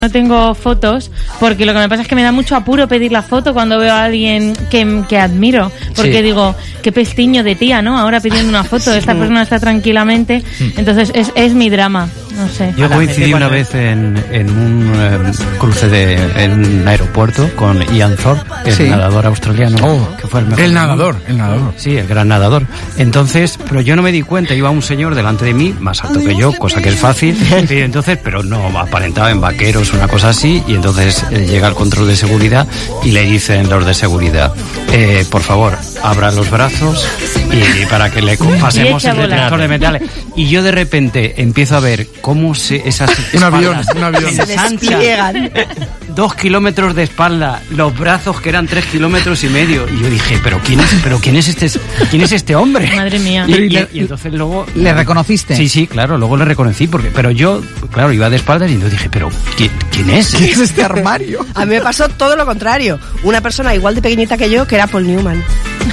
No tengo fotos porque lo que me pasa es que me da mucho apuro pedir la foto cuando veo a alguien que admiro, porque sí, digo, qué pestiño de tía, ¿no? Ahora pidiendo una foto, esta persona está tranquilamente, entonces es mi drama, no sé. Yo coincidí una vez en un cruce en un aeropuerto con Ian Thorpe, el nadador australiano, que fue el mejor. El nadador. Sí, el gran nadador. Entonces, pero yo no me di cuenta, iba un señor delante de mí, más alto que yo, cosa que es fácil, y entonces, pero no, aparentaba en vaqueros, una cosa así, y entonces llega al control de seguridad y le dicen los de seguridad, por favor, abra los brazos y para que le pasemos el detector de metales. Y yo de repente empiezo a ver cómo esas un avión se despliegan 2 kilómetros de espalda, los brazos que eran 3 kilómetros y medio, y yo dije, ¿quién es este hombre? Madre mía. Y entonces luego ¿le reconociste? Sí, claro, luego le reconocí, pero yo, claro, iba de espaldas y entonces dije, pero ¿quién es? ¿Qué es este armario? A mí me pasó todo lo contrario. Una persona igual de pequeñita que yo, que era Paul Newman.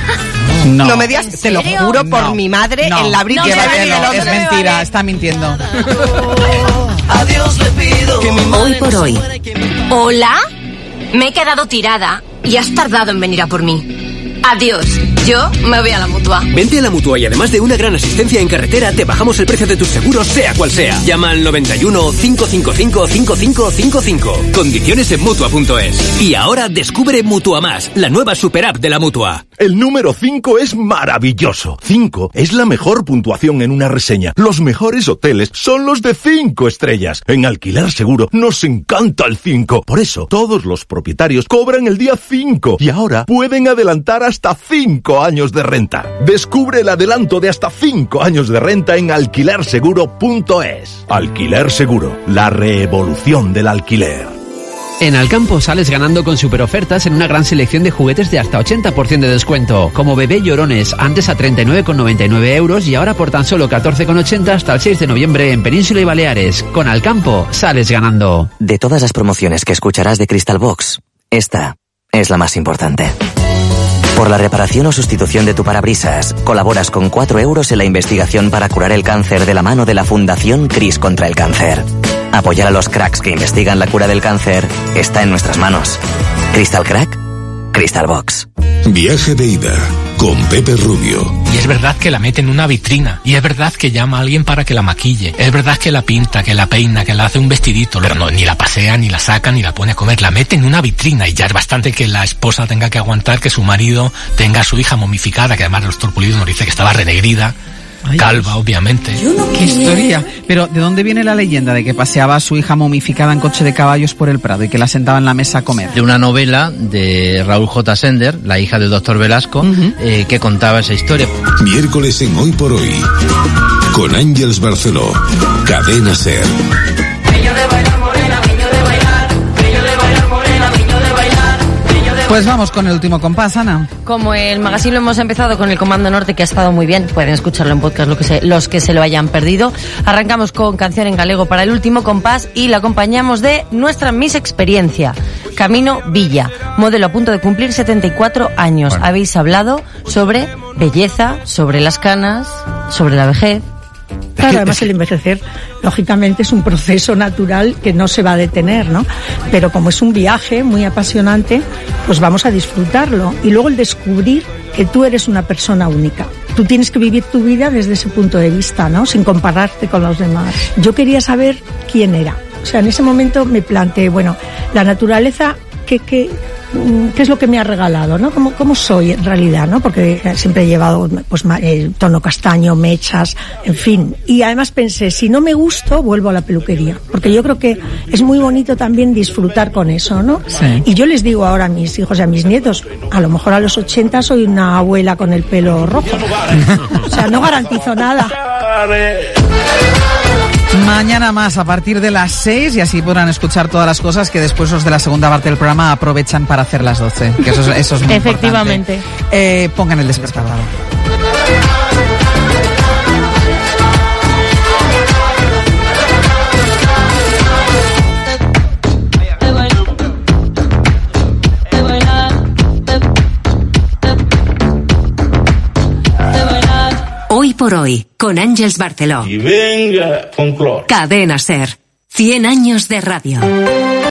No me digas, te lo juro por mi madre, en la brilla es mentira, está mintiendo. Adiós, le pido. Hoy por hoy. ¿Hola? Me he quedado tirada y has tardado en venir a por mí. Adiós, yo me voy a la Mutua. Vente a la Mutua y además de una gran asistencia en carretera, te bajamos el precio de tus seguros, sea cual sea. Llama al 91 555 5555. Condiciones en Mutua.es. Y ahora descubre Mutua Más, la nueva super app de la Mutua. El número 5 es maravilloso. 5 es la mejor puntuación en una reseña. Los mejores hoteles son los de 5 estrellas. En Alquiler Seguro nos encanta el 5. Por eso, todos los propietarios cobran el día 5 y ahora pueden adelantar hasta 5 años de renta. Descubre el adelanto de hasta 5 años de renta en alquilerseguro.es. Alquiler Seguro, la revolución del alquiler. En Alcampo sales ganando con superofertas en una gran selección de juguetes de hasta 80% de descuento, como bebé llorones, antes a 39,99 euros y ahora por tan solo 14,80 hasta el 6 de noviembre en Península y Baleares. Con Alcampo sales ganando. De todas las promociones que escucharás de Crystal Box, esta es la más importante. Por la reparación o sustitución de tu parabrisas, colaboras con 4 euros en la investigación para curar el cáncer de la mano de la Fundación CRIS contra el Cáncer. Apoyar a los cracks que investigan la cura del cáncer está en nuestras manos. Crystal Crack, Crystal Box. Viaje de ida con Pepe Rubio. Y es verdad que la mete en una vitrina. Y es verdad que llama a alguien para que la maquille. Es verdad que la pinta, que la peina, que la hace un vestidito. Pero no, ni la pasea, ni la saca, ni la pone a comer. La mete en una vitrina. Y ya es bastante que la esposa tenga que aguantar que su marido tenga a su hija momificada, que además los torpulidos nos dice que estaba renegrida. Calva, obviamente. ¡Qué historia! Pero, ¿de dónde viene la leyenda de que paseaba a su hija momificada en coche de caballos por el Prado y que la sentaba en la mesa a comer? De una novela de Raúl J. Sender, la hija del doctor Velasco, que contaba esa historia. Miércoles en Hoy por Hoy, con Ángeles Barceló, Cadena SER. Pues vamos con el último compás, Ana. Como el magazine lo hemos empezado con el Comando Norte, que ha estado muy bien, pueden escucharlo en podcast los que se lo hayan perdido. Arrancamos con canción en galego para el último compás y la acompañamos de nuestra Miss Experiencia, Camino Villa, modelo a punto de cumplir 74 años. Bueno. Habéis hablado sobre belleza, sobre las canas, sobre la vejez. Claro, además el envejecer, lógicamente, es un proceso natural que no se va a detener, ¿no? Pero como es un viaje muy apasionante, pues vamos a disfrutarlo. Y luego el descubrir que tú eres una persona única. Tú tienes que vivir tu vida desde ese punto de vista, ¿no? Sin compararte con los demás. Yo quería saber quién era. O sea, en ese momento me planteé, bueno, la naturaleza, ¿qué es lo que me ha regalado, ¿no? ¿Cómo soy en realidad, ¿no? Porque siempre he llevado pues el tono castaño, mechas, en fin. Y además pensé, si no me gusto, vuelvo a la peluquería. Porque yo creo que es muy bonito también disfrutar con eso, ¿no? Sí. Y yo les digo ahora a mis hijos y a mis nietos, a lo mejor a los 80 soy una abuela con el pelo rojo. O sea, no garantizo nada. Mañana más a partir de las 6 y así podrán escuchar todas las cosas que después los de la segunda parte del programa aprovechan para hacer las 12. Que eso es muy efectivamente importante. Pongan el despertador. Hoy por hoy, con Ángeles Barceló. Y venga, con Clor. Cadena SER. 100 años de radio.